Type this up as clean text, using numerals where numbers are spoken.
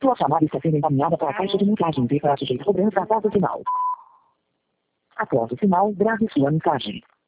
Sua chamada está sendo encaminhada para a caixa de mensagens e para sujeito cobrança após o sinal. Após o sinal, grave sua mensagem.